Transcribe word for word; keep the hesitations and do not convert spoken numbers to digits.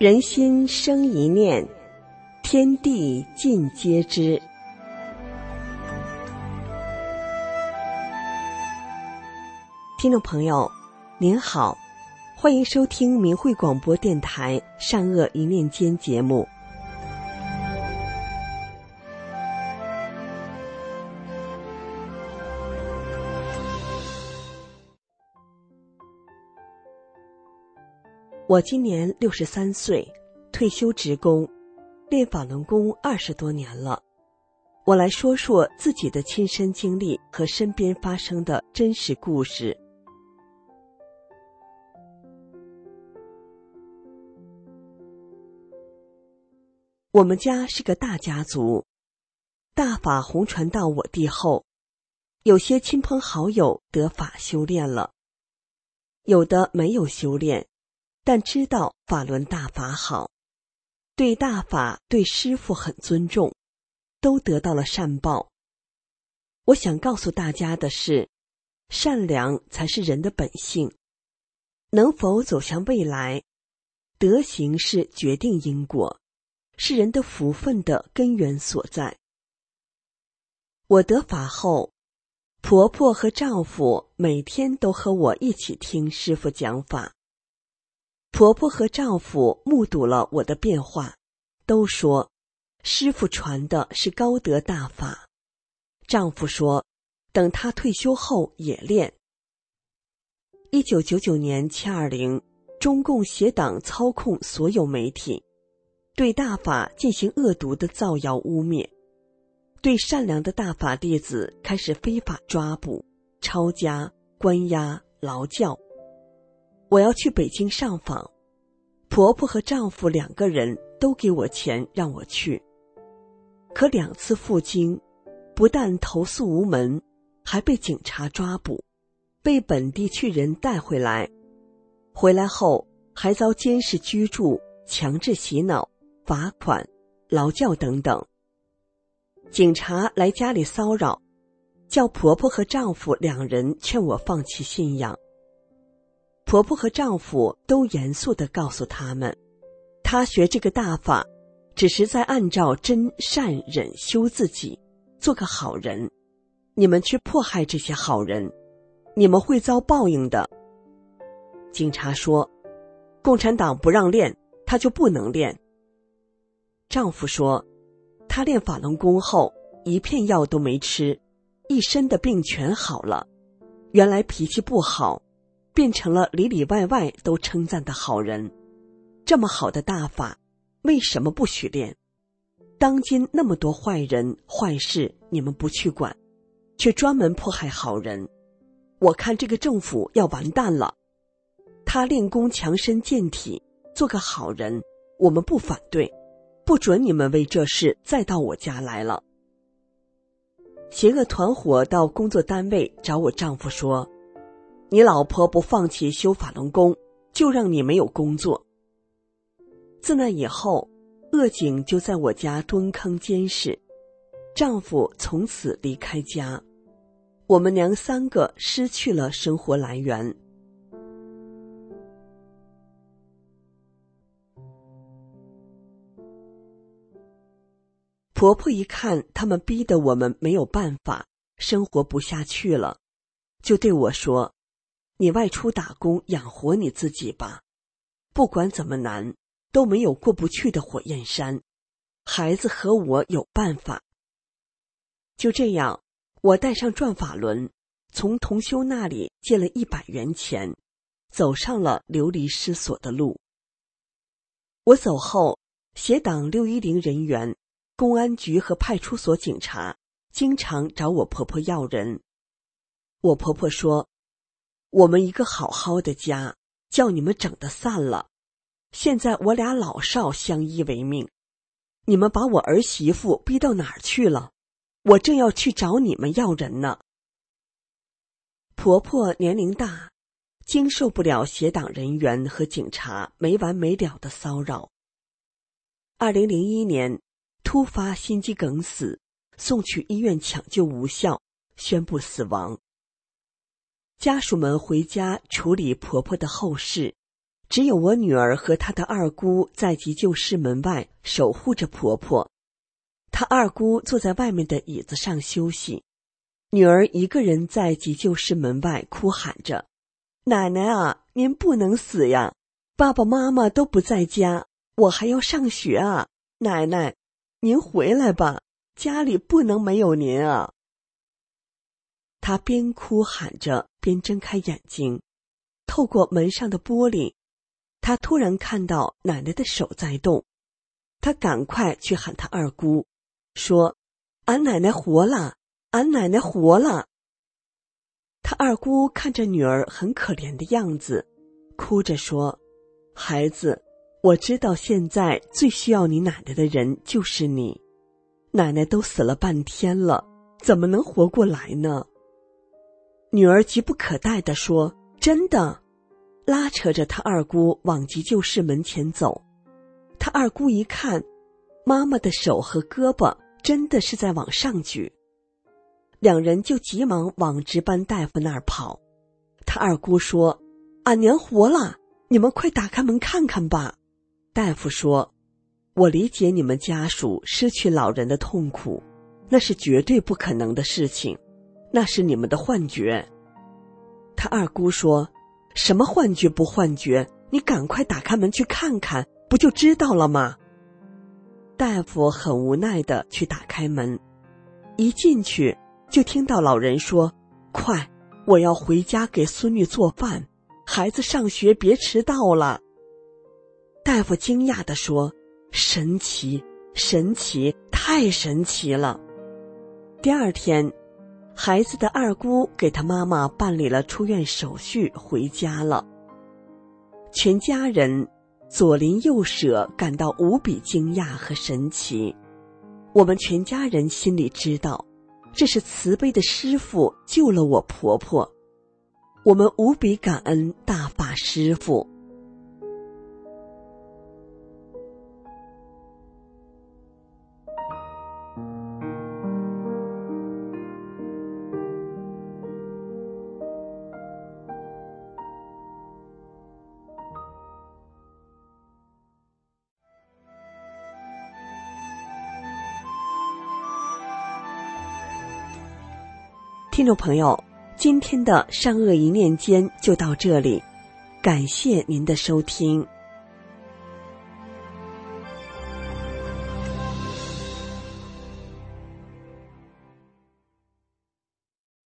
人心生一念，天地尽皆知。听众朋友您好，欢迎收听明慧广播电台善恶一念间节目。我今年六十三岁，退休职工，练法轮功二十多年了。我来说说自己的亲身经历和身边发生的真实故事。我们家是个大家族，大法红传到我地后，有些亲朋好友得法修炼了，有的没有修炼，但知道法轮大法好，对大法对师父很尊重，都得到了善报。我想告诉大家的是，善良才是人的本性，能否走向未来，德行是决定因果，是人的福分的根源所在。我得法后，婆婆和丈夫每天都和我一起听师父讲法。婆婆和丈夫目睹了我的变化，都说师父传的是高德大法。丈夫说等他退休后也练。一九九九年七二零，中共邪党操控所有媒体，对大法进行恶毒的造谣污蔑，对善良的大法弟子开始非法抓捕、抄家、关押、劳教。我要去北京上访，婆婆和丈夫两个人都给我钱让我去，可两次赴京，不但投诉无门，还被警察抓捕，被本地区人带回来，回来后还遭监视居住、强制洗脑、罚款、劳教等等。警察来家里骚扰，叫婆婆和丈夫两人劝我放弃信仰。婆婆和丈夫都严肃地告诉他们，他学这个大法只是在按照真善忍修自己，做个好人，你们去迫害这些好人，你们会遭报应的。警察说，共产党不让练，他就不能练。丈夫说，他练法轮功后一片药都没吃，一身的病全好了，原来脾气不好，变成了里里外外都称赞的好人。这么好的大法，为什么不许练？当今那么多坏人坏事，你们不去管，却专门迫害好人。我看这个政府要完蛋了。他练功强身健体，做个好人，我们不反对，不准你们为这事再到我家来了。邪恶团伙到工作单位找我丈夫说，你老婆不放弃修法轮功，就让你没有工作。自那以后，恶警就在我家蹲坑监视，丈夫从此离开家，我们娘三个失去了生活来源。婆婆一看他们逼得我们没有办法，生活不下去了，就对我说，你外出打工养活你自己吧，不管怎么难，都没有过不去的火焰山，孩子和我有办法。就这样，我带上转法轮，从同修那里借了一百元钱，走上了流离失所的路。我走后，邪党六一零人员、公安局和派出所警察经常找我婆婆要人。我婆婆说，我们一个好好的家，叫你们整得散了，现在我俩老少相依为命，你们把我儿媳妇逼到哪儿去了？我正要去找你们要人呢。婆婆年龄大，经受不了邪党人员和警察没完没了的骚扰。二零零一年突发心肌梗死，送去医院抢救无效，宣布死亡。家属们回家处理婆婆的后事， 只有我女儿和她的二姑在急救室门外守护着婆婆。她二姑坐在外面的椅子上休息，女儿一个人在急救室门外哭喊着：奶奶啊，您不能死呀！爸爸妈妈都不在家，我还要上学啊！奶奶，您回来吧，家里不能没有您啊！她边哭喊着，边睁开眼睛，透过门上的玻璃，她突然看到奶奶的手在动。她赶快去喊她二姑，说：俺奶奶活了，俺奶奶活了。她二姑看着女儿很可怜的样子，哭着说：孩子，我知道现在最需要你奶奶的人就是你，奶奶都死了半天了，怎么能活过来呢？女儿急不可待地说：真的，拉扯着她二姑往急救室门前走。她二姑一看，妈妈的手和胳膊真的是在往上举，两人就急忙往值班大夫那儿跑。她二姑说：俺娘活了，你们快打开门看看吧。大夫说：我理解你们家属失去老人的痛苦，那是绝对不可能的事情，那是你们的幻觉。她二姑说：什么幻觉不幻觉，你赶快打开门去看看，不就知道了吗？大夫很无奈地去打开门，一进去就听到老人说：快，我要回家给孙女做饭，孩子上学别迟到了。大夫惊讶地说：神奇，神奇，太神奇了。第二天，孩子的二姑给他妈妈办理了出院手续，回家了。全家人左邻右舍感到无比惊讶和神奇。我们全家人心里知道，这是慈悲的师父救了我婆婆，我们无比感恩大法师父。听众朋友，今天的善恶一念间就到这里，感谢您的收听。